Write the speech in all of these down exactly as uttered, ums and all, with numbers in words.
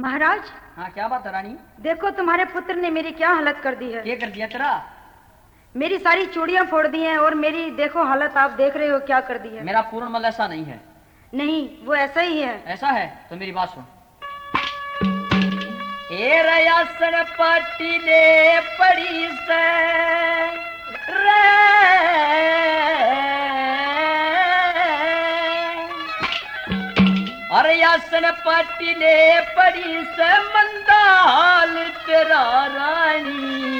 महाराज। हाँ क्या बात है रानी? देखो तुम्हारे पुत्र ने मेरी क्या हालत कर दी है। क्या कर दिया तेरा? मेरी सारी चूड़ियां फोड़ दी हैं और मेरी देखो हालत, आप देख रहे हो क्या कर दी है। मेरा पूर्ण मल ऐसा नहीं है। नहीं, वो ऐसा ही है। ऐसा है तो मेरी बात सुन। ए रयासन पाटी ने पड़ी से रे, अरे यासन पाटी ने पड़ी से मंदाल तेरा रानी।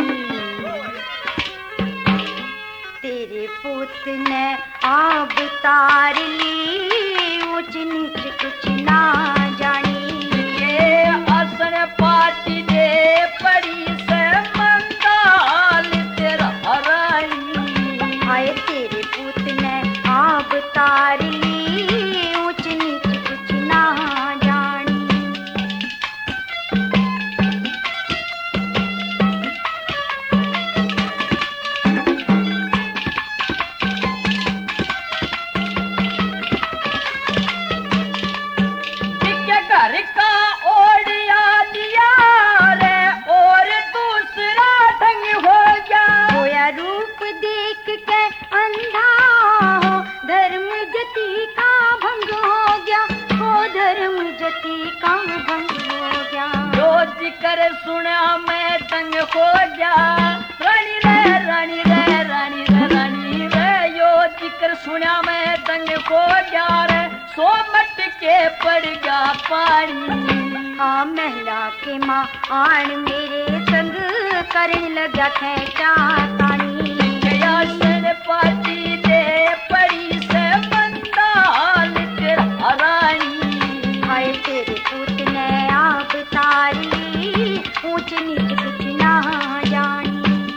तेरे पुत ने आब तार ली, ऊंच नीच कुछ ना जानी। ये आसन पाटी ने पड़ी से मंदाल तेरा रानी। हाय तेरे पुत ने आब तार ली, ऊंच नीच कुछ ना जानी। घर का ओढ़िया दिया रे और दूसरा ढंग हो गया। होया रूप देख के अंधा हो, धर्म जति का भंग हो गया। हो धर्म जति का भंग हो गया। जो जिक्र सुना मैं दंग हो गया। रानी रे रानी रे रानी रे रानी रे, यो जिक्र सुना मैं दंग हो गया रे। सो मट के पड़ गया पानी। हाँ महला के माँ आन मेरे संग करने लगा खेचा तानी। यासन पाटी दे पड़ी से मंदाल तेरा रानी। हाय तेरे पुत ने आब तार ली, ऊंच नीच कुछ ना जानी।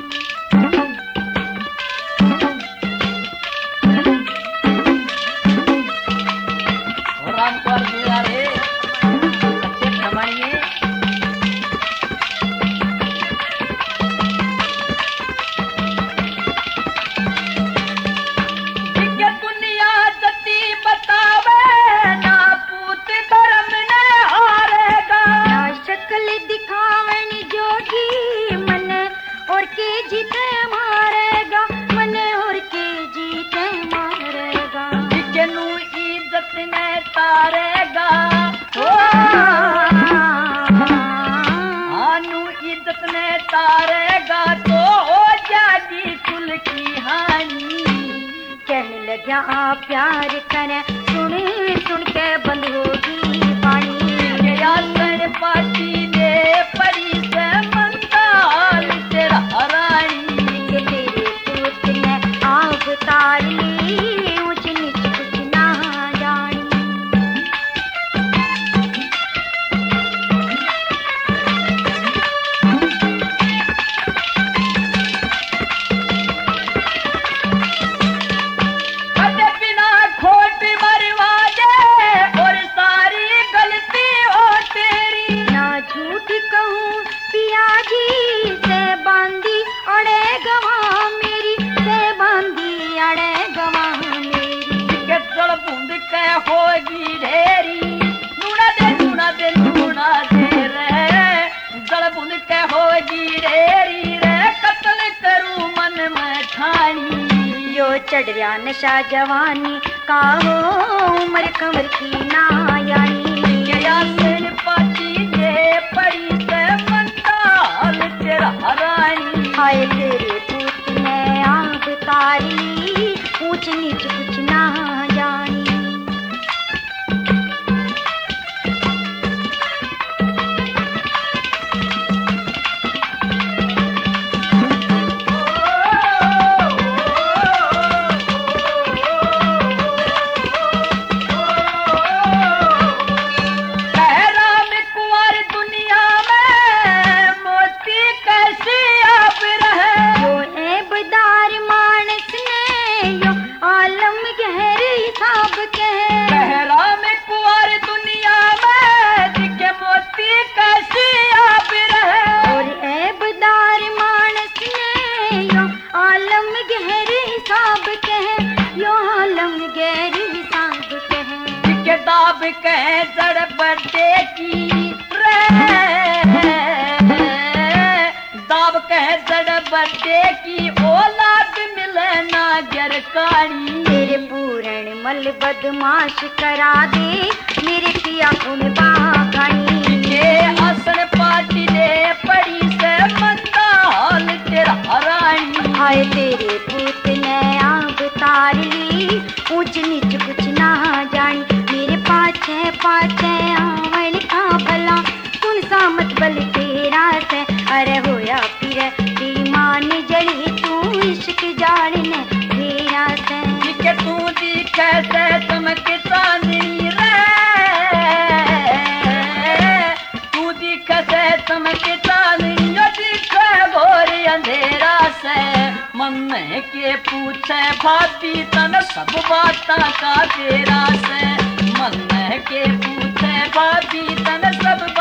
राम पर दिया रे सत्य क्षमाइए। दुनिया जति बतावे ना पूत धर्म ने हारेगा। ना शक्ल दिखावन जोगी मन और के जीते मारेगा। मन और के जीते मारेगा। नू इज्जत ने तारेगा। आनू इज्जत ने तारेगा तो हो जाएगी कुल की हानि। कहने लगा आप प्यार करें, सुन सुन के बंद होगी पानी। यासन पाटी ने पड़ी से मंदाल तेरा रानी। ये तेरे पुत ने आब तार ली, ऊंच नीच कुछ ना जानी। कदे बिना खोट मरवाजे और सारी गलती हो तेरी। ना झूठ कहूँ पिया जी से बांधी अड़े गवा मेरी। से बांधी अड़े गवा मेरी। के जल बूंद के होगी ढेरी। नूना दे नूना दे नूना दे रे, जल बूंद के होगी ढेरी रे। कत्ल करूं मन में ठानी। यो चढ़ रहा नशा जवानी का हो, उम्र कमर की ना यानी। यासन पाटी ने पड़ी से मंदाल तेरा रानी। हाय तेरे पुत ने आब तार ली, ऊंच नीच कुछ ना जानी। कह बड्डे की औलाद मिले ना जरकारी। तेरे पूरण मल बदमाश करा दे मेरे पिया गुण बागानी। ये असन पाटी दे पड़ी से मंदा हाल तेरा रानी। हाय तेरे पूत ने आब तार ली ऊंच नीच कुछ ना जानी। मेरे पाछे पाछे आवन का भला सुन सामत बल तेरा से। अरे होया फिर बेईमान जड़ी तू इश्क जाने तेरा से। के तू दिखे से चमक चांदनी रे, तू दिखे से चमक चांदनी यो दिखे घोर अंधेरा से। मन के पूछे भाभी तन सब बाता का तेरा से। मन के पूछे भाभी तन सब